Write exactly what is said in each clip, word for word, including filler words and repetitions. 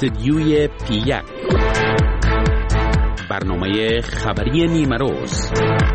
استدیوی پی یک، برنامه خبری نیمه روز.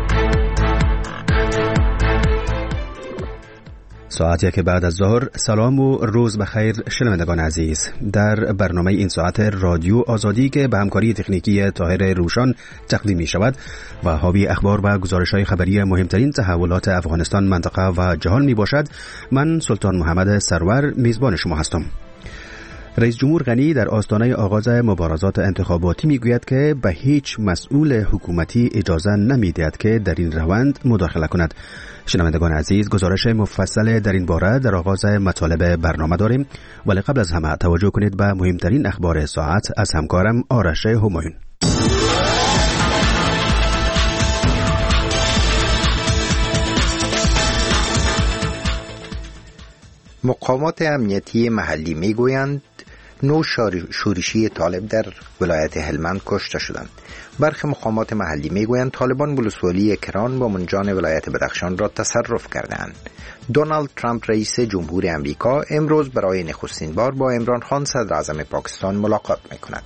ساعتی که بعد از ظهر. سلام و روز بخیر شنوندگان عزیز. در برنامه این ساعت رادیو آزادی که به همکاری تکنیکی طاهر روشان تقدیم می شود و حاوی اخبار و گزارش‌های خبری مهمترین تحولات افغانستان، منطقه و جهان می باشد، من سلطان محمد سرور میزبان شما هستم. رئیس جمهور غنی در آستانه آغاز مبارزات انتخاباتی میگوید که به هیچ مسئول حکومتی اجازه نمیدهد که در این روند مداخله کند. شنوندگان عزیز، گزارش مفصل در این باره در آغاز مطالب برنامه داریم، ولی قبل از همه توجه کنید به مهمترین اخبار ساعت از همکارم آرش همایون. مقامات امنیتی محلی میگویند نو شورشی طالب در ولایت هلمند کشته شدند. برخی مقامات محلی میگویند طالبان ولسوالی کران با منجان ولایت بدخشان را تصرف کردند. دونالد ترامپ رئیس جمهور امریکا امروز برای نخستین بار با عمران خان صدر اعظم پاکستان ملاقات میکند.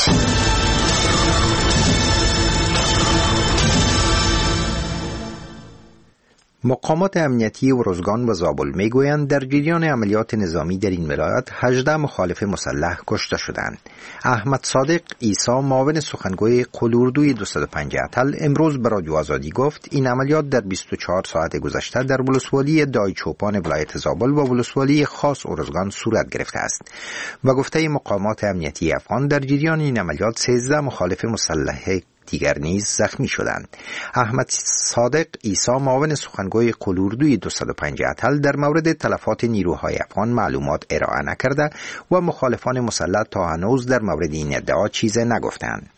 مقامات امنیتی ورزگان و زابل میگویند در جریان عملیات نظامی در این ولایت هجده مخالف مسلح کشته شدند. احمد صادق عیسی، معاون سخنگوی قلوردوی دویست و پنجاه اتل، امروز به رادیو آزادی گفت این عملیات در بیست و چهار ساعت گذشته در ولسوالی دای چوپان ولایت زابل و ولسوالی خاص ورزگان صورت گرفته است. و گفته مقامات امنیتی افغان در جریان این عملیات سیزده مخالف مسلح دیگر نیز زخمی شدند. احمد صادق عیسی، معاون سخنگوی قلوردوی دویست و پنجاه اتل، در مورد تلفات نیروهای افغان معلومات ارائه نکرده و مخالفان مسلح تا هنوز در مورد این ادعا چیزی نگفتند.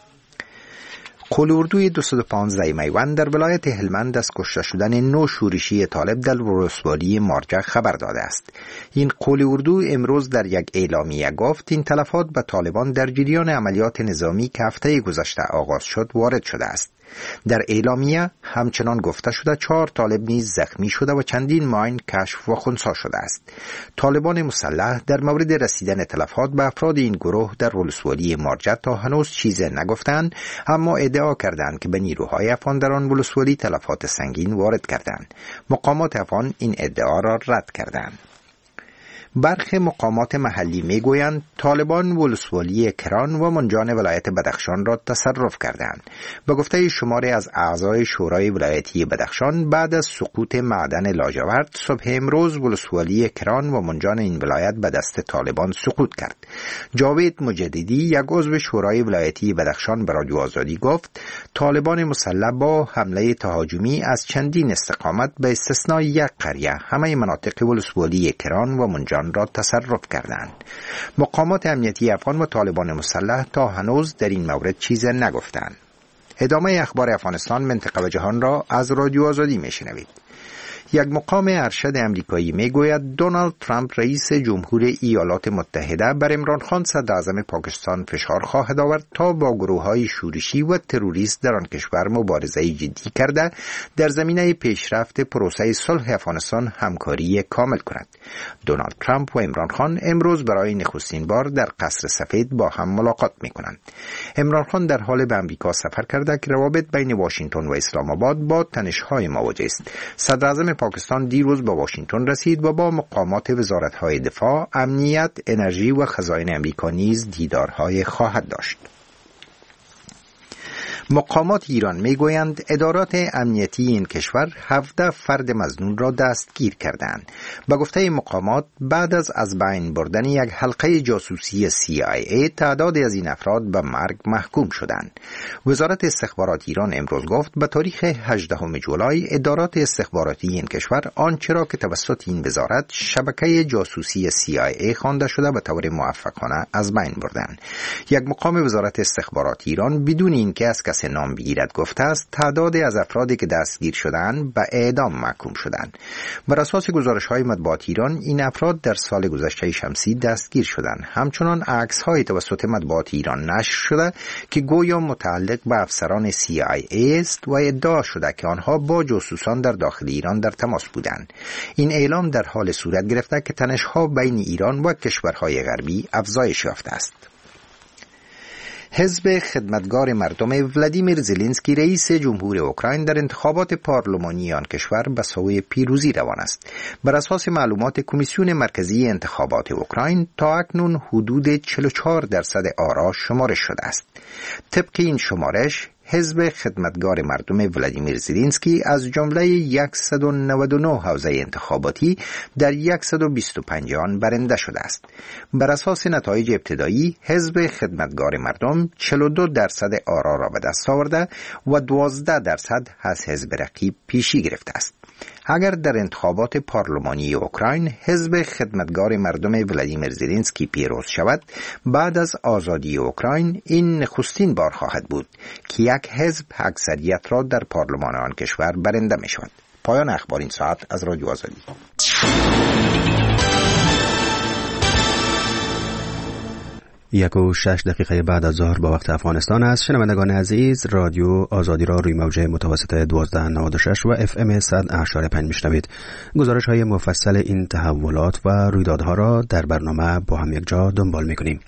قلوردوی دویست و پانزده میوند در ولایت هلمند از کشته شدن نو شورشی طالب در ولسوالی مارجه خبر داده است. این قلوردو امروز در یک اعلامیه گفت این تلفات به طالبان در جریان عملیات نظامی که هفته گذشته آغاز شد وارد شده است. در اعلامیه همچنان گفته شده چهار طالب نیز زخمی شده و چندین ماین کشف و خنثی شده است. طالبان مسلح در مورد رسیدن تلفات به افراد این گروه در ولسوالی مارجه تا هنوز چیزی نگفتند، اما ادعا کردند که به نیروهای افغان در آن ولسوالی تلفات سنگین وارد کردند. مقامات افغان این ادعا را رد کردند. برخی مقامات محلی میگویند طالبان ولسوالی کران و منجان ولایت بدخشان را تصرف کردند. به گفته شماری از اعضای شورای ولایتی بدخشان، بعد از سقوط معدن لاجورد صبح امروز ولسوالی کران و منجان این ولایت به دست طالبان سقوط کرد. جاوید مجددی، یک عضو شورای ولایتی بدخشان، به رادیو آزادی گفت طالبان مسلح با حمله تهاجمی از چندین استقامت به استثنای یک قریه همه مناطق ولسوالی کران و منجان را تصرف کردند. مقامات امنیتی افغان و طالبان مسلح تا هنوز در این مورد چیزی نگفتند. ادامه اخبار افغانستان، منطقه و جهان را از رادیو آزادی میشنوید. یک مقام ارشد امریکایی میگوید دونالد ترامپ رئیس جمهور ایالات متحده بر عمران خان صدر اعظم پاکستان فشار خواهد آورد تا با گروه‌های شورشی و تروریست در آن کشور مبارزه جدی کرده در زمینه پیشرفت پروسه صلح افغانستان همکاری کامل کند. دونالد ترامپ و عمران خان امروز برای نخستین بار در قصر سفید با هم ملاقات می‌کنند. عمران خان در حال به امریکا سفر کرده که روابط بین واشنگتن و اسلام آباد با تنش‌های مواجه است. صدر اعظم پاکستان دیروز به واشنگتن رسید و با مقامات وزارت‌های دفاع، امنیت، انرژی و خزائن امریکا نیز دیدارهای خواهد داشت. مقامات ایران میگویند ادارات امنیتی این کشور هفده فرد مظنون را دستگیر کردند. به گفته مقامات بعد از از بین بردن یک حلقه جاسوسی سی آی ای تعدادی از این افراد به مرگ محکوم شدند. وزارت استخبارات ایران امروز گفت به تاریخ هجدهم جولای ادارات استخباراتی این کشور آنچه را که توسط این وزارت شبکه جاسوسی سی آی ای خوانده شده به طور موفقانه از بین بردند. یک مقام وزارت استخبارات ایران بدون اینکه از کسی پس نام بگیرد گفته است تعدادی از افرادی که دستگیر شدند به اعدام محکوم شدند. بر اساس گزارش‌های مطبوعات ایران این افراد در سال گذشته شمسی دستگیر شدند. همچنان عکس‌های توسط مطبوعات ایران نشر شده که گویا متعلق به افسران سی آی ای است و ادعا شده که آنها با جاسوسان در داخل ایران در تماس بودند. این اعلام در حال صورت گرفته که تنش‌ها بین ایران و کشورهای غربی افزایش یافته است. حزب خدمتگار مردم ولادیمیر زلنسکی رئیس جمهور اوکراین در انتخابات پارلمانی آن کشور به سوی پیروزی روان است. بر اساس معلومات کمیسیون مرکزی انتخابات اوکراین تا اکنون حدود چهل و چهار درصد آرا شمارش شده است. طبق این شمارش حزب خدمتگار مردم ولادیمیر زلنسکی از جمله صد و نود و نه حوزه انتخاباتی در صد و بیست و پنج آن برنده شده است. بر اساس نتایج ابتدایی حزب خدمتگار مردم چهل و دو درصد آرا را به دست آورده و دوازده درصد از حزب رقیب پیشی گرفته است. اگر در انتخابات پارلمانی اوکراین حزب خدمتگار مردم ولادیمیر زلنسکی پیروز شود، بعد از آزادی اوکراین این نخستین بار خواهد بود که یک حزب اکثریت را در پارلمان آن کشور برنده می شود. پایان اخبار این ساعت از رادیو آزادی. یک و شش دقیقه بعد از ظهر با وقت افغانستان است. شنوندگان عزیز، رادیو آزادی را روی موج متوسط دوازده نود و شش و اف ام صد اشاره پنج میشنوید. گزارش های مفصل این تحولات و رویدادها را در برنامه با هم یک جا دنبال میکنیم.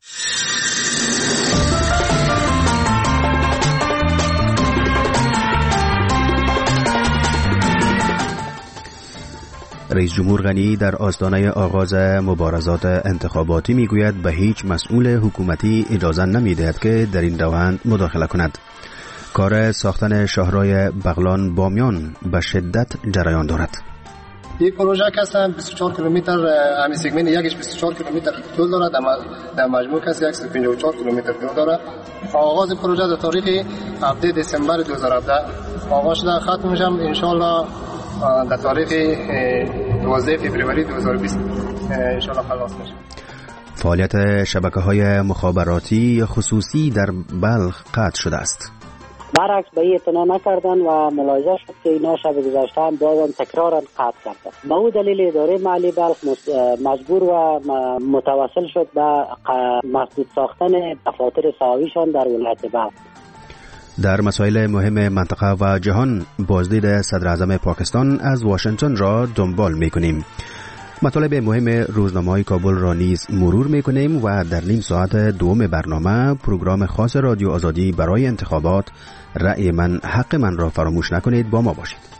رئیس جمهور غنی در آستانه آغاز مبارزات انتخاباتی میگوید به هیچ مسئول حکومتی اجازه نمیدهد که در این روند مداخله کند. کار ساختن شاهراه بغلان بامیان به شدت جریان دارد. این پروژه کسان بیست و چهار کیلومتر همین سگمنت یکش بیست و چهار کیلومتر طول دارد، در مجموع کسی صد و پنجاه و چهار کیلومتر طول دارد. آغاز پروژه در تاریخ هفده دسامبر دو هزار و هفده آغاز شده، ختم میشم ان شاء الله در تاریخ دوازده فوریه دو هزار و بیست ان شاء الله خلاص میشه. فعالیت شبکه‌های مخابراتی خصوصی در بلخ قطع شده است. برعکس به این اعتنا نکردن و ملاحظه شد که اینا شب گذشته هم بازم تکرارا قطع کردن. به اون دلیل اداره محلی بلخ مجبور و متوسل شد به مسدود ساختن دفاتر ساویشان در ولایت بلخ. در مسائل مهم منطقه و جهان بازدید صدر اعظم پاکستان از واشنگتن را دنبال می‌کنیم. مطالب مهم روزنامه‌های کابل را نیز مرور می‌کنیم و در نیم ساعت دوم برنامه پروگرام خاص رادیو آزادی برای انتخابات رأی من حق من را فراموش نکنید، با ما باشید.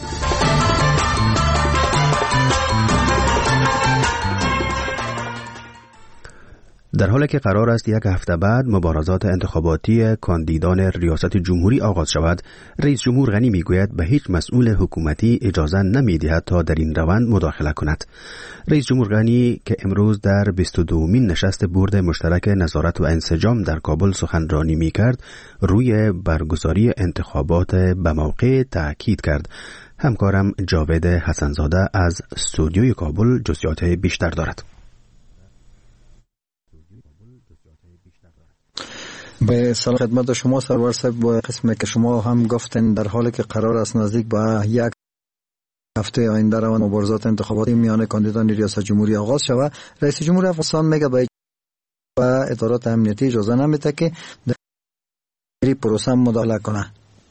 در حالی که قرار است یک هفته بعد مبارزات انتخاباتی کاندیدان ریاست جمهوری آغاز شود، رئیس جمهور غنی میگوید به هیچ مسئول حکومتی اجازه نمیدهد تا در این روند مداخله کند. رئیس جمهور غنی که امروز در بیست و دومین نشست بورد مشترک نظارت و انسجام در کابل سخنرانی میکرد، روی برگزاری انتخابات به موقع تاکید کرد. همکارم جاوید حسنزاده از استودیوی کابل جزئیات بیشتر دارد. به سلام خدمت شما سرور صاحب، با قسمی که شما هم گفتن در حالی که قرار است نزدیک به یک هفته آینده روند مبارزات انتخاباتی میان کاندیدان ریاست جمهوری آغاز شود، رئیس جمهور افغانستان میگه به ادارات امنیتی اجازه نمیده که در این پروسه مداخله کنه.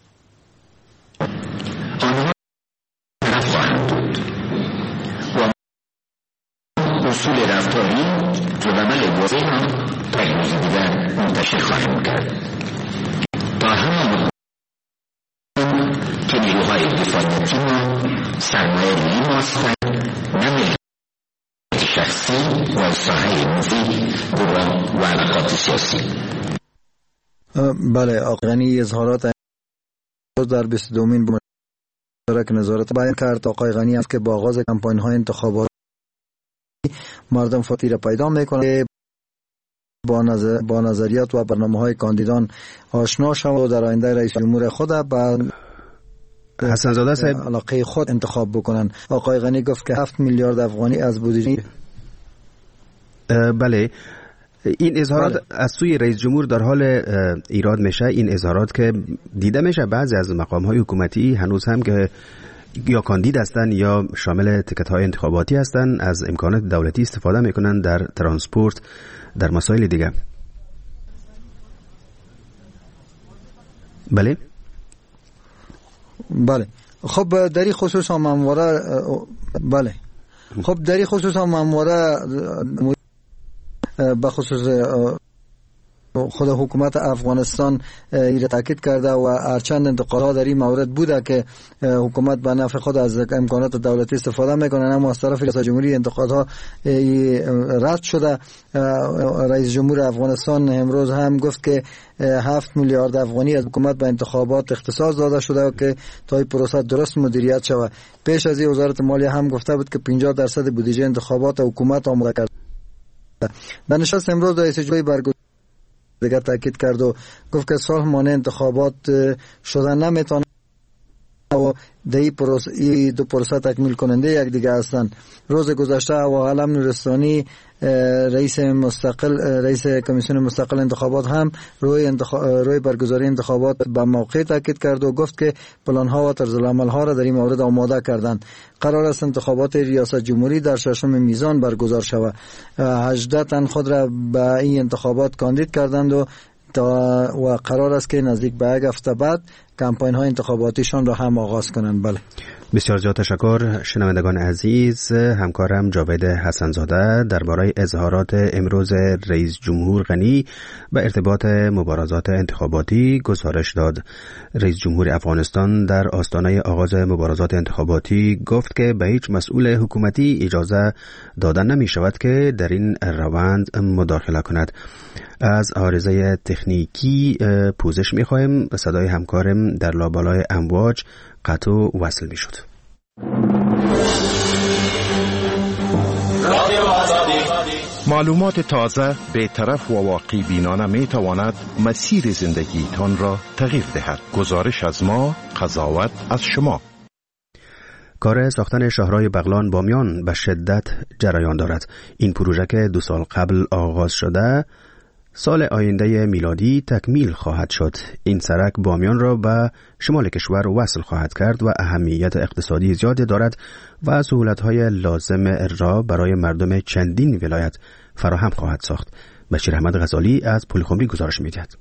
اصول رفتاری و عمل واضح هم تجویز دیدن منتشر خواهیم کرد تا همه که نیروهای دفاعیتی ما سرمایه روی ما هستند، نه ملک شخصی و ساحه مفید و علاقات سیاسی. بله، آقای غنی اظهارات در بیست و دومین مشترک نظارت بیان کرد. آقای غنی است که با آغاز کمپاین های انتخاباتی مردم فاطی را پیدا میکنه، با, نظر با نظریات و برنامه های کاندیدان آشنا شود و در آینده رئیس جمهور خود با حسنزاده صاحب علاقه خود انتخاب بکنن. آقای غنی گفت که هفت میلیارد افغانی از بودجه بله این اظهارات بله. از سوی رئیس جمهور در حال ایراد میشه. این اظهارات که دیده میشه بعضی از مقام‌های حکومتی هنوز هم که یا کاندید هستن یا شامل تیکت‌های انتخاباتی هستن از امکانات دولتی استفاده میکنن در ترانسپورت، در مسائل دیگه. بله بله خب در این خصوص هم همواره بله خب در این خصوص هم همواره به خصوص خود حکومت افغانستان این تاکید کرده و هرچند انتقادها در این مورد بوده که حکومت به نفع خود از امکانات دولتی استفاده میکنه، اما از طرف ریاست جمهوری انتقادها رد شده. رئیس جمهور افغانستان امروز هم گفت که هفت میلیارد افغانی از حکومت به انتخابات اختصاص داده شده و که تا این پروسه درست مدیریت شود. پیش از این وزارت مالیه هم گفته بود که پنجاه درصد بودجه انتخابات حکومت آماده کرده. در نشست امروز رئیس جمهور برگزار دیگر تاکید کرد و گفت که صلح مانع انتخابات شدن نمیتونه و دی پروسه ای دو پروسه تکمیل کننده یک دیگه هستند. روز گذشته و علم نورستانی رئیس مستقل رئیس کمیسیون مستقل انتخابات هم روی انتخاب روی برگزاری انتخابات به موقع تاکید کرد و گفت که پلان‌ها و طرزالعمل‌ها را در این مورد آماده کردند. قرار است انتخابات ریاست جمهوری در ششم میزان برگزار شود. هجده تن خود را به این انتخابات کاندید کردند و و قرار است که نزدیک به یک هفته بعد کمپاین های انتخاباتیشان را هم آغاز کنند. بله بسیار زیاد تشکر. شنوندگان عزیز، همکارم جاوید حسن‌زاده درباره اظهارات امروز رئیس جمهور غنی به ارتباط مبارزات انتخاباتی گزارش داد. رئیس جمهور افغانستان در آستانه آغاز مبارزات انتخاباتی گفت که به هیچ مسئول حکومتی اجازه دادن نمی شود که در این روند مداخله کند. از عارضه تکنیکی پوزش می خواهیم. صدای همکارم در لابلای امواج قطع و وصل می شد. معلومات تازه، بی‌طرف و واقعی بینانه می تواند مسیر زندگیتان را تغییر دهد. گزارش از ما، قضاوت از شما. کار ساختن شاهراه بغلان بامیان به شدت جریان دارد. این پروژه که دو سال قبل آغاز شده سال آینده میلادی تکمیل خواهد شد. این سرک بامیان را به شمال کشور وصل خواهد کرد و اهمیت اقتصادی زیادی دارد و سهولت‌های لازم را برای مردم چندین ولایت فراهم خواهد ساخت. بشیر احمد غزالی از پلخمری گزارش می‌دهد.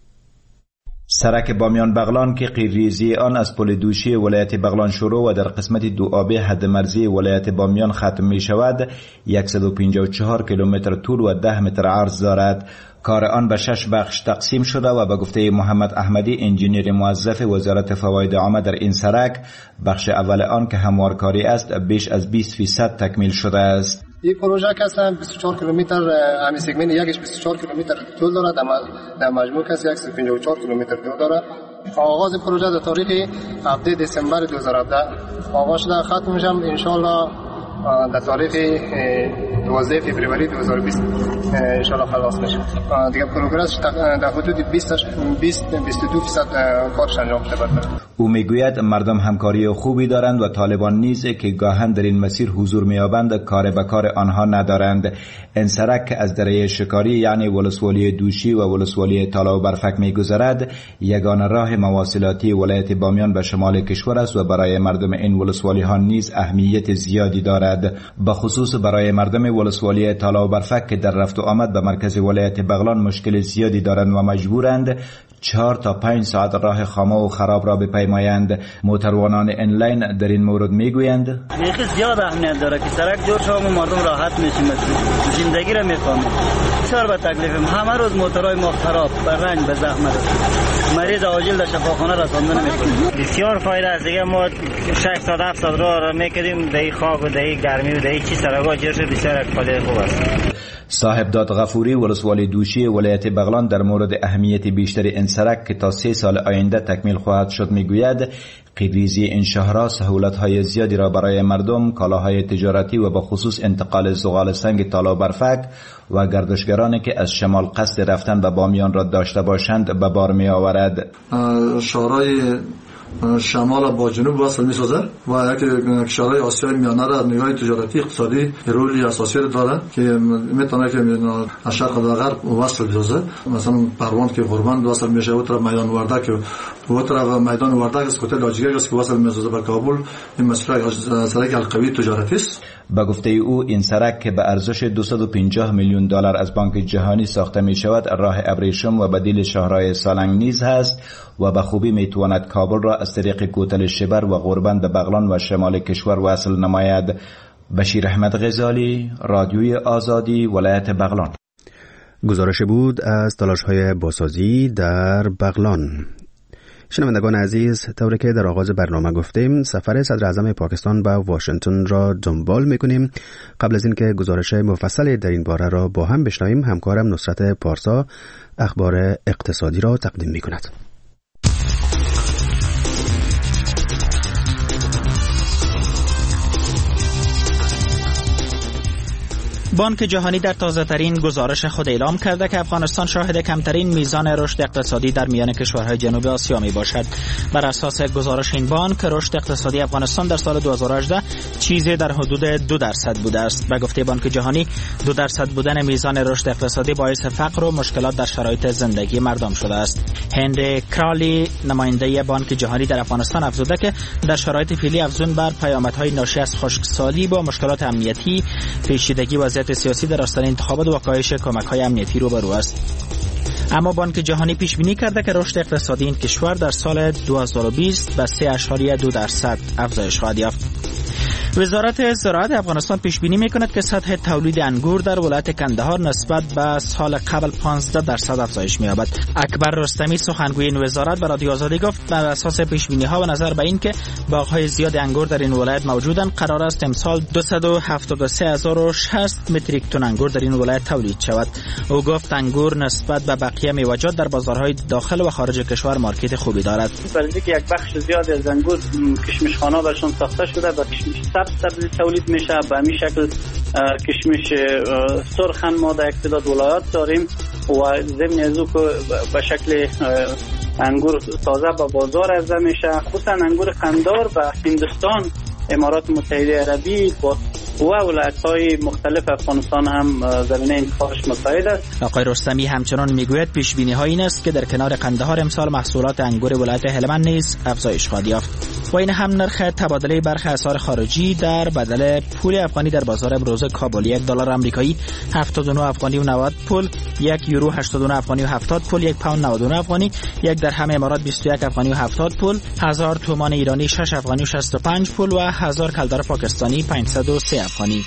سرک بامیان بغلان که قیرریزی آن از پل دوشی ولایت بغلان شروع و در قسمت دو آبه حد مرزی ولایت بامیان ختم می شود، صد و پنجاه و چهار کیلومتر طول و ده متر عرض دارد. کار آن به شش بخش تقسیم شده و به گفته محمد احمدی انجینیر موظف وزارت فواید عامه در این سرک، بخش اول آن که هموارکاری است بیش از بیست درصد تکمیل شده است. این پروژه که بیست و چهار کیلومتر همین سگمنت یکش بیست و چهار کیلومتر طول دارد، در مجموع کسی صد و پنجاه و چهار کیلومتر طول دارد. آغاز پروژه در تاریخ هفده دسامبر دو هزار و هفده آغاز شده، ختم میشه ان شاء الله در تاریخ دوازده فوریه دو هزار و بیست ان شاء الله خلاص میشه. دیگه پروگرس در حدود بیست بیست بیست و دو درصد کارش انجام شده. او میگوید مردم همکاری خوبی دارند و طالبان نیز که گاهن در این مسیر حضور میابند کار به کار آنها ندارند. این سرک از دره شکاری یعنی ولسوالی دوشی و ولسوالی تالا و برفک میگذرد، یگانه راه مواصلاتی ولایت بامیان به شمال کشور است و برای مردم این ولسوالی ها نیز اهمیت زیادی دارد. به خصوص برای مردم ولسوالی تالا و برفک که در رفت و آمد به مرکز ولایت بغلان مشکل زیادی دارند و مجبورند چهار تا پنج ساعت راه خامه و خراب را بپیمایند. موتروانان انلاین در این مورد میگویند خیلی زیاد اهمیت داره که سرک جور شوم و مردم راحت میشیم، زندگی را میفهمیم. بسیار با تکلیفیم، همه روز موترهای ما خراب به رنج به زحمت است، مریض عاجل در شفاخانه رساندن میکنیم. بسیار فایده است. دیگه ما ششصد هفتصد راه را میکردیم، دهی خاک و دهی گرمی و دهی چی سرکا جور شد. بسیار فایده خوب است. صاحب داد غفوری ولسوالی دوشی ولایت بغلان در مورد اهمیت بیشتر این سرک که تا سه سال آینده تکمیل خواهد شد میگوید قیرریزی این شهرها سهولت‌های زیادی را برای مردم، کالاهای تجارتی و به خصوص انتقال زغال سنگ تالا و برفک و گردشگرانی که از شمال قصد رفتن به بامیان را داشته باشند به بار می آورد. شهرهای شمال با جنوب وصل می‌سازه و یک کشورهای آسیای میانه را نگاه تجارتی اقتصادی رولی اساسی داره که میتونه که از شرق تا غرب وصل بسازه. مثلا پروان که غربند وصل میشه، و طرف میدان وردک و طرف میدان وردک است که لاجیک است که وصل میسازه به کابل. این مسئله سرک قوی تجارتی است. با گفته او این سرک که به ارزش دویست و پنجاه میلیون دلار از بانک جهانی ساخته می شود راه ابریشم و بدیل شاهراه سالنگ نیز هست و به خوبی می تواند کابل را از طریق کوتل شبر و غربند به بغلان و شمال کشور وصل نماید. بشیر احمد غزالی، رادیوی آزادی، ولایت بغلان. گزارش بود از تلاش‌های بازسازی در بغلان. شنوندگان عزیز، طوری که در آغاز برنامه گفتیم سفر صدر اعظم پاکستان به واشنگتن را دنبال میکنیم. قبل از اینکه گزارش مفصل در این باره را با هم بشنویم، همکارم نصرت پارسا اخبار اقتصادی را تقدیم میکند. بانک جهانی در تازه‌ترین گزارش خود اعلام کرده که افغانستان شاهد کمترین میزان رشد اقتصادی در میان کشورهای جنوب آسیا می باشد. بر اساس گزارش این بانک، رشد اقتصادی افغانستان در سال دو هزار و هجده چیزی در حدود دو درصد بوده است. به گفته بانک جهانی، دو درصد بودن میزان رشد اقتصادی باعث فقر و مشکلات در شرایط زندگی مردم شده است. هنری کرالی، نماینده بانک جهانی در افغانستان، افزوده که در شرایط فعلی افزون بر پیامدهای ناشی از خشکسالی با مشکلات امنیتی، پیچیدگی وضعیت سیاسی در آستانه انتخابات و کاهش کمک‌های امنیتی روبرو است. اما بانک جهانی پیش بینی کرده که رشد اقتصادی این کشور در سال دو هزار و بیست به سه اشاریه دو درصد افزایش خواهد یافت. وزارت زراعت افغانستان پیش بینی می‌کند که سطح تولید انگور در ولایت کندهار نسبت به سال قبل پانزده درصد افزایش می‌یابد. اکبر رستمی، سخنگوی این وزارت، به رادیو آزادی گفت بر اساس پیش بینی‌ها و نظر به این که باغ‌های زیاد انگور در این ولایت موجودند، قرار است امسال دویست و هفتاد و سه هزار و شصت متریک تن انگور در این ولایت تولید شود. او گفت انگور نسبت به بقیه میوه‌جات در بازارهای داخل و خارج کشور مارکت خوبی دارد. برای اینکه یک بخش زیادی از انگور کشمشخانه‌ها برشون ساخته شده و کشمش سبز تولید میشه. به همین شکل کشمش سرخ ما در یک تعداد ولایات داریم و ضمن از او که به شکل انگور تازه به بازار عرضه میشه. خصوصا انگور قندار به هندوستان، امارات متحده عربی و ولایت‌های مختلف افغانستان هم زمینه انتخابش مساعد است. آقای رستمی همچنان میگوید پیش بینی ها این است که در کنار قندهار امسال محصولات انگور ولایت هلمند نیز افزایش خواهد یافت. و این هم نرخ تبادله برخی اسعار خارجی در بدل پول افغانی در بازار امروز کابل: یک دلار آمریکایی هفتاد و نه افغانی و نود پول، یک یورو هشتاد و نه افغانی و هفتاد پول، یک پوند نود و نه افغانی، یک درهم امارات بیست و یک افغانی و هفتاد پول، هزار تومان ایرانی شش افغانی و شصت و پنج پول و هزار کلدار پاکستانی پانصد و سه افغانی.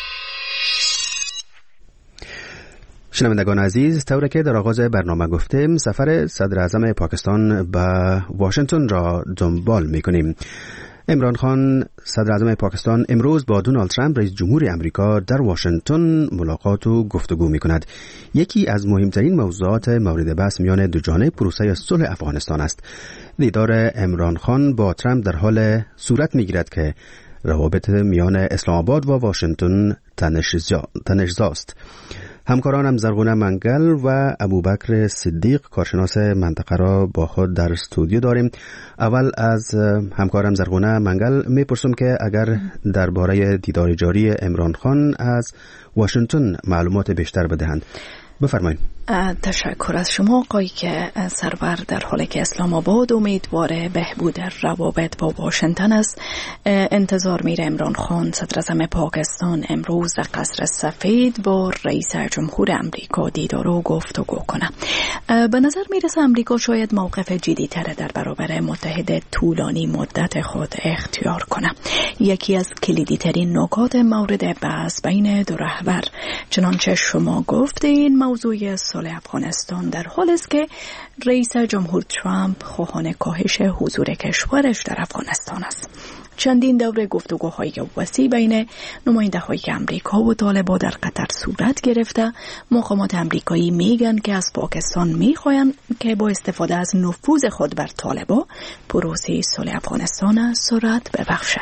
شنوندگان عزیز، طوری که در آغاز برنامه گفتیم سفر صدر اعظم پاکستان به واشنگتن را دنبال می‌کنیم. عمران خان، صدر اعظم پاکستان، امروز با دونالد ترامپ رئیس جمهور امریکا در واشنگتن ملاقات و گفتگو می‌کند. یکی از مهمترین موضوعات مورد بحث میان دو جانب پروسه صلح افغانستان است. دیدار عمران خان با ترامپ در حال صورت می‌گیرد که روابط میان اسلام آباد و واشنگتن تنش‌زاست. همکارانم زرغونه منگل و ابوبکر صدیق، کارشناس منطقه، را با خود در استودیو داریم. اول از همکارم زرغونه منگل میپرسم که اگر درباره دیدار جاری عمران خان از واشنگتن معلومات بیشتر بدهند. بفرمایید. تشکر از شما آقای که سرور. در حالی که اسلام آباد امیدوار بهبود روابط با واشنگتن است، انتظار میره عمران خان صدر اعظم پاکستان امروز در قصر سفید با رئیس جمهور امریکا دیدار و گفتگو کنه. به نظر میرسه امریکا شاید موقف جدی تر در برابر متحد طولانی مدت خود اختیار کنه. یکی از کلیدی ترین نکات مورد بحث بین دو رهبر، چنانچه شما گفتین، موضوع صلح افغانستان در حال است که رئیس جمهور ترامپ خواهان کاهش حضور کشورش در افغانستان است. چندین دوره گفتگوهای وسیع بین نماینده‌های امریکا و طالبان در قطر صورت گرفته. مقامات امریکایی میگن که از پاکستان میخواین که با استفاده از نفوذ خود بر طالبان پروسه صلح افغانستان سرعت ببخشه.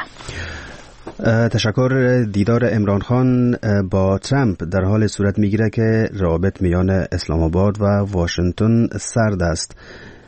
تشکر. دیدار عمران خان با ترامپ در حال صورت میگیره که روابط میان اسلام آباد و واشنگتن سرد است.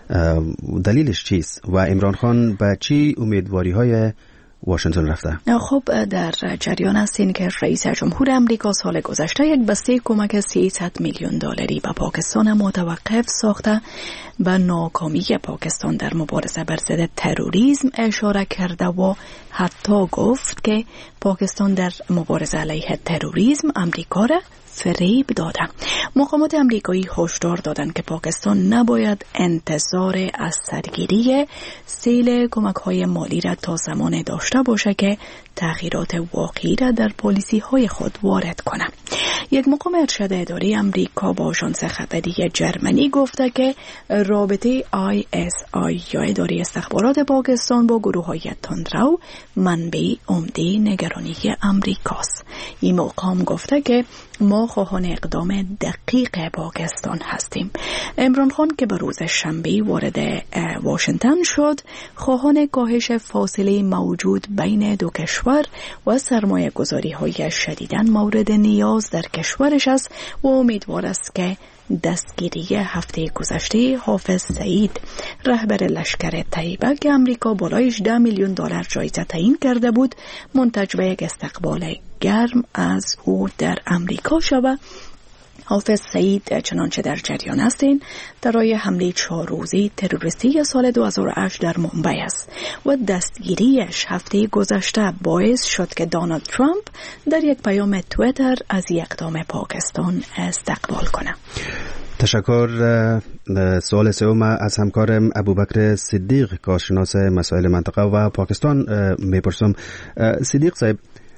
دلیلش چیست و عمران خان به چی امیدواری های واشنگتن رفته؟ خب در جریان هستین که رئیس جمهور امریکا سال گذشته یک بسته کمک سیصد میلیون دلاری به پاکستان متوقف ساخته به ناکامی پاکستان در مبارزه بر ضد تروریسم اشاره کرده و حتی گفت که پاکستان در مبارزه علیه تروریسم امریکا را فریب داده. مقامات امریکایی هشدار دادند که پاکستان نباید انتظار از سرگیری سیل کمک‌های مالی را تا زمان داشته باشه که تغییرات واقعی را در پالیسی‌های خود وارد کنه. یک مقام ارشد اداری امریکا با آژانس خبری جرمنی گفته که رابطه آی اس آی یا اداره استخبارات پاکستان با گروه‌های تندرو منبع عمده نگرانی امریکاست. این مقام گفته که ما خواهان اقدام دقیق پاکستان هستیم. عمران خان که به روز شنبه وارد واشنگتن شد، خواهان کاهش فاصله موجود بین دو کشور و سرمایه گذاری های شدیداً مورد نیاز در کشورش است و امیدوار است که دستگیری هفته گذشته حافظ سعید رهبر لشکر طیبه که امریکا بالای هجده میلیون دلار جایزه تعیین کرده بود منتج به یک استقبال گرم از او در امریکا شود. حافظ سعید چنانچه در جریان هستین درای حمله چهار روزی تروریستی سال دو هزار و هشت در مومبای است و دستگیریش هفته گذشته باعث شد که دونالد ترامپ در یک پیام توییتر از اقدام پاکستان استقبال کنه. تشکر. سوال سوم از همکارم ابوبکر صدیق کارشناس مسائل منطقه و پاکستان میپرسم. صدیق صاحب،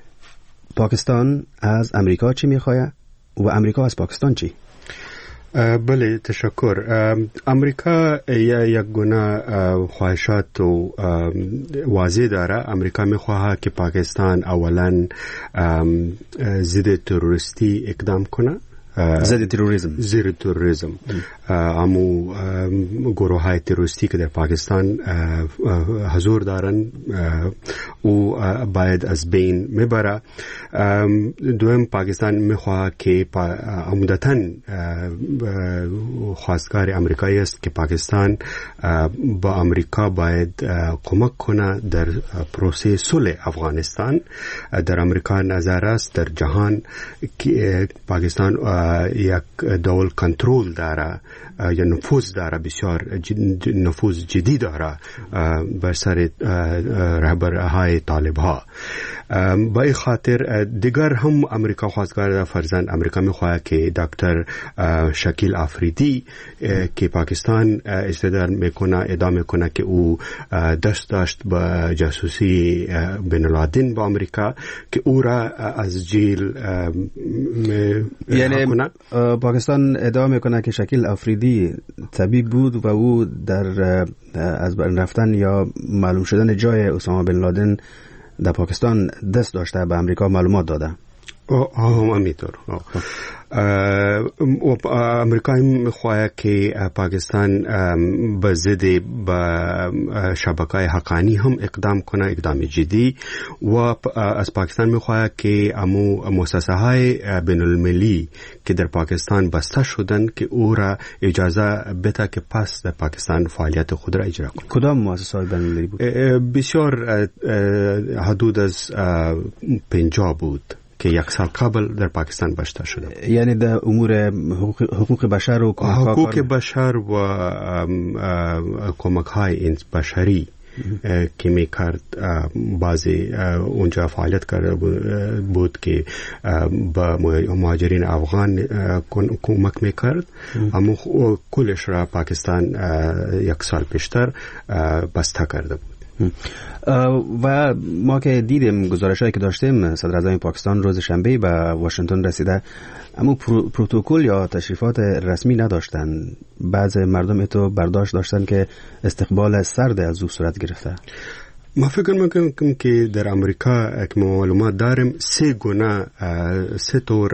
پاکستان از امریکا چی میخواه و امریکا از پاکستان چی؟ بله تشکر. امریکا یک گونه خواهشات و واضح داره. امریکا میخواه که پاکستان اولا ضد تروریستی اقدام کنه، ضد تروریسم ضد تروریسم امو گروه های تروریستی که در پاکستان حضور دارن او باید از بین میبره. دوم پاکستان میخواه که عمدتاً خواستگار امریکایی است که پاکستان با امریکا باید کمک کنه در پروسه صلح افغانستان. در امریکا نظر است در جهان که پاکستان یک دول کنترل داره یا نفوذ داره، بسیار نفوذ جدی داره بر سر رهبرهای طالب ها. با این خاطر دیگر هم امریکا خواستگار داره. فرزند امریکا میخواه که دکتر شکیل آفریدی که پاکستان استدلال میکنه ادعا میکنه که او دست داشت با جاسوسی بن لادن با امریکا که او را از جیل یعنی پاکستان ادعا میکنه که شکیل آفریدی طبیب بود و او در از بین رفتن یا معلوم شدن جای اسامه بن لادن در پاکستان دست داشته به امریکا معلومات داده. آه همینطور. امریکا میخواه که پاکستان به ضد به شبکه‌های حقانی هم اقدام کنه، اقدام جدی، و از پاکستان میخواه که امو مؤسسه های بین المللی که در پاکستان بسته شدن که او را اجازه بده که پس در پاکستان فعالیت خود را اجرا کنه. کدام مؤسسه های بین المللی بود؟ بسیار حدود از پنجاه بود که یک سال قبل در پاکستان بسته شده. یعنی در امور حقوق بشر و حقوق بشر و کمک های بشری که می کرد، بعضی اونجا فعالیت کرده بود که با مهاجرین افغان کمک می کرد، اما کلش را پاکستان یک سال پیشتر بسته کرده بود. و ما که دیدیم گزارشایی که داشتیم، صدر اعظم پاکستان روز شنبه به واشنگتن رسیده اما پروتکل یا تشریفات رسمی نداشتن. بعض مردم ایتو برداشت داشتن که استقبال سرد از او صورت گرفته. ما فکر میکنم که در امریکا که معلومات داریم سه گونه سه طور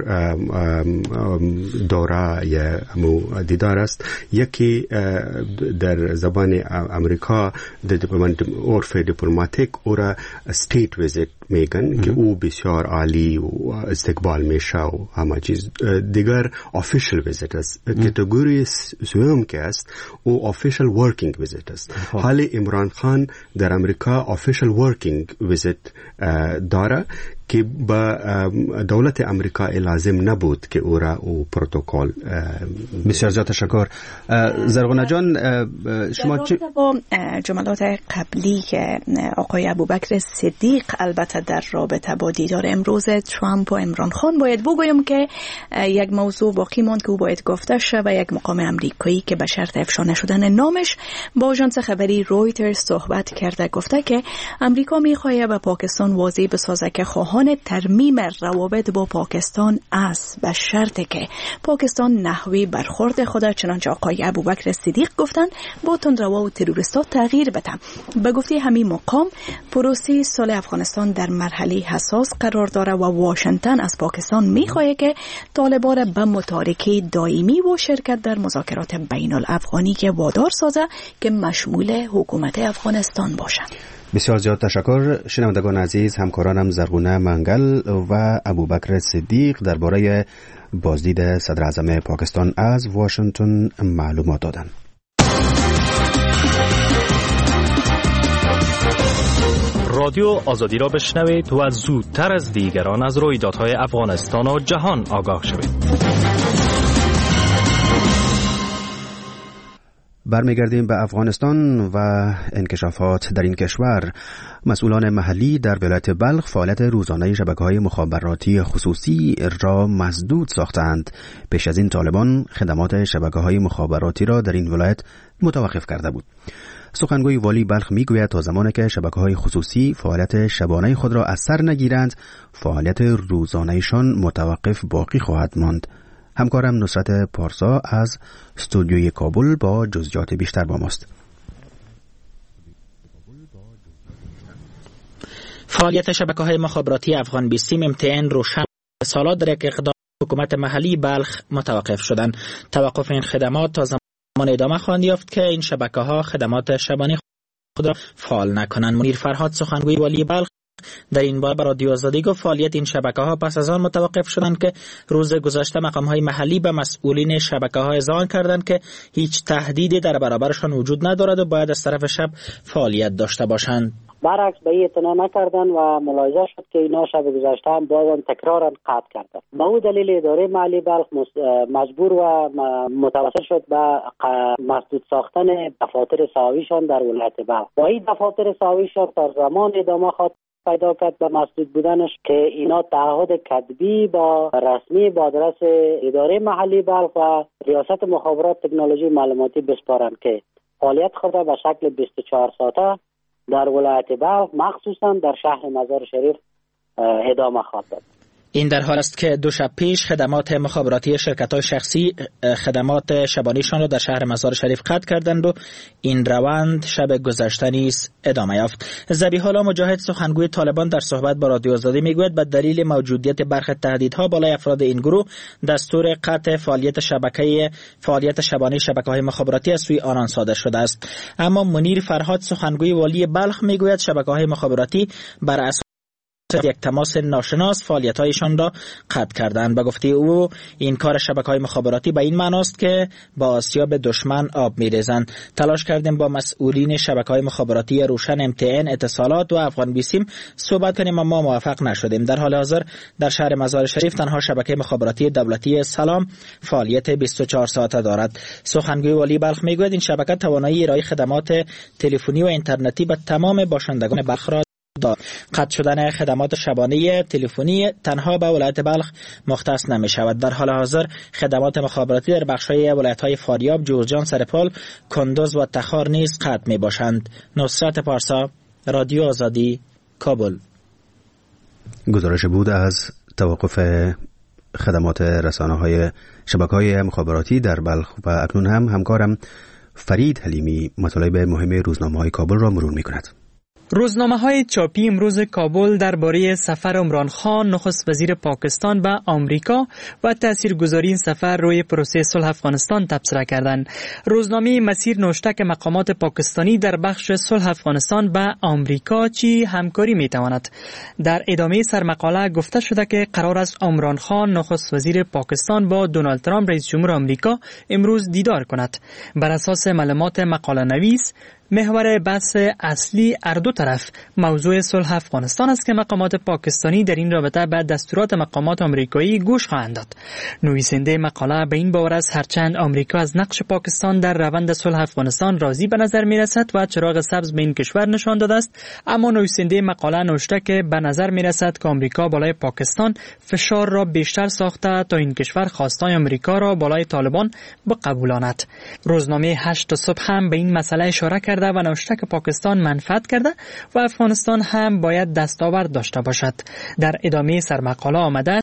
دوره یا دیدار است. یکی در زبان امریکا در عرف دیپلماتیک او را استیت ویزیت میگن که او بسیار عالی و استقبال میشه و همه چیز. دیگر official visit است. کاتگوری سوم که است او official working visit است. حال عمران خان در امریکا official working visit داره که با دولت امریکا لازم نبود که او را او پروتکل. بسیار زیاد تشکر. زرغونه جان، شما چی با جملات قبلی که آقای ابوبکر صدیق البته در رابطه با دیدار امروز ترامپ و عمران خان باید بگویم که یک موضوع باقی ماند که او باید گفته شه و یک مقام امریکایی که به شرط افشا نشدن نامش با آژانس خبری رویترز صحبت کرده، گفته که امریکا می‌خواهد به پاکستان واضح بسازد که خواهان ترمیم روابط با پاکستان است، به شرطی که پاکستان نحوی برخورد خود چنانچه آقای ابوبکر صدیق گفتن با تندروا و تروریستا تغییر بده. به گفته همین مقام پروسه صلح افغانستان در مرحله حساس قرار داره و واشنگتن از پاکستان میخواهد که طالبان را به متارکه دائمی و شرکت در مذاکرات بین الافغانی که وادار سازه که مشمول حکومت افغانستان باشد. بسیار زیاد تشکر. شنوندگان عزیز، همکارانم زرغونه منگل و ابوبکر صدیق درباره بازدید صدر اعظم پاکستان از واشنگتن معلومات دادند. رادیو آزادی را بشنوید و زودتر از دیگران از رویدادهای افغانستان و جهان آگاه شوید. برمیگردیم به افغانستان و انکشافات در این کشور. مسئولان محلی در ولایت بلخ فعالیت روزانه شبکه‌های مخابراتی خصوصی را مسدود ساختند. پیش از این طالبان خدمات شبکه‌های مخابراتی را در این ولایت متوقف کرده بود. سخنگوی والی بلخ میگوید تا زمانی که شبکه‌های خصوصی فعالیت شبانه خود را از سر نگیرند، فعالیت روزانه‌شان متوقف باقی خواهد ماند. همکارم نصرت پارسا از استودیوی کابل با جزئیات بیشتر با ماست. فعالیت شبکه‌های مخابراتی افغان بیستیم ام تی ان روشن سالات در یک اقدام حکومت محلی بلخ متوقف شدند. توقف این خدمات تا زمان ادامه خواهد یافت که این شبکه‌ها خدمات شبانه خود را فعال نکنند. منیر فرهاد سخنگوی والی بلخ در این باره به رادیو آزادی گفت فعالیت این شبکه‌ها پس از آن متوقف شدند که روز گذشته مقام‌های محلی به مسئولین شبکه‌ها اذعان کردند که هیچ تهدیدی در برابرشان وجود ندارد و باید از طرف شب فعالیت داشته باشند. برعکس به این اعتنا نکردن و ملاحظه شد که اینا شب گذشته هم بازم تکرارا قطع کردن. به او دلیل اداره محلی بلخ مجبور و متوسل شد به مسدود ساختن دفاتر ساویشان در ولایت بلخ. با این دفاتر ساویشان تا زمان ادامه خواهد پیدا کرد به مسدود بودنش که اینا تعهد کتبی با رسمی با آدرس اداره محلی بلخ و ریاست مخابرات تکنولوژی معلوماتی بسپارند که فعالیت خود را به شکل بیست و چهار ساعته در ولایت بلخ مخصوصا در شهر مزار شریف ادامه خواهد داد. این در حال است که دو شب پیش خدمات مخابراتی شرکت‌های شخصی خدمات شبانه‌شان را در شهر مزار شریف قطع کردند و این روند شب گذشته نیز ادامه یافت. ذبیح الله مجاهد سخنگوی طالبان در صحبت با رادیو آزادی میگوید به دلیل موجودیت برخی تهدیدها بالای افراد این گروه دستور قطع فعالیت شبکه فعالیت شبانه شبکه‌های مخابراتی از سوی آنان صادر شده است. اما منیر فرهاد سخنگوی والی بلخ میگوید شبکه‌های مخابراتی بر اساس یک تماس ناشناس فعالیت‌هایشان را قطع کردند. به گفته او این کار شبکه‌های مخابراتی به این معناست که با آسیاب دشمن آب می‌ریزند. تلاش کردیم با مسئولین شبکه‌های مخابراتی روشن، ام تی ان، اتصالات و افغان بیسیم صحبت کنیم اما موفق نشدیم. در حال حاضر در شهر مزار شریف تنها شبکه مخابراتی دولتی سلام فعالیت بیست و چهار ساعته دارد. سخنگوی والی بلخ می‌گوید این شبکه توانایی ارائه خدمات تلفنی و اینترنتی به تمام باشندگان بلخ را قطع شدن خدمات شبانه تلفنی تنها به ولایت بلخ مختص نمی شود. در حال حاضر خدمات مخابراتی در بخش‌های ولایت‌های فاریاب، جوزجان، سرپال، کندوز و تخار نیز قطع می باشند. نصرت پارسا، رادیو آزادی، کابل. گزارش بود از توقف خدمات رسانه‌های شبکه‌های مخابراتی در بلخ و اکنون هم همکارم فرید حلیمی مطالب مهم روزنامه‌های کابل را مرور می‌کند. روزنامه‌های چاپی امروز کابل درباره سفر عمران خان نخست وزیر پاکستان به آمریکا و تاثیرگذاری این سفر روی پروسه صلح افغانستان تبصره کردند. روزنامه مسیر نوشته که مقامات پاکستانی در بخش صلح افغانستان به آمریکا چی همکاری می‌تواند. در ادامه سرمقاله گفته شده که قرار است عمران خان نخست وزیر پاکستان با دونالد ترامپ رئیس جمهور آمریکا امروز دیدار کند. بر اساس معلومات مقاله نویس، محور بحث اصلی هر دو طرف موضوع صلح افغانستان است که مقامات پاکستانی در این رابطه به دستورات مقامات آمریکایی گوش خواهند داد. نویسنده مقاله به این باور است هرچند آمریکا از نقش پاکستان در روند صلح افغانستان راضی به نظر می رسد و چراغ سبز به این کشور نشان داده است، اما نویسنده مقاله نوشته که به نظر می رسد که آمریکا بالای پاکستان فشار را بیشتر ساخته تا این کشور خواستای آمریکا را بالای طالبان بقبولاند. روزنامه هشت صبح هم به این مسئله اشاره کرد و نوشته که پاکستان منفعت کرده و افغانستان هم باید دستاورد داشته باشد. در ادامه سرمقاله آمده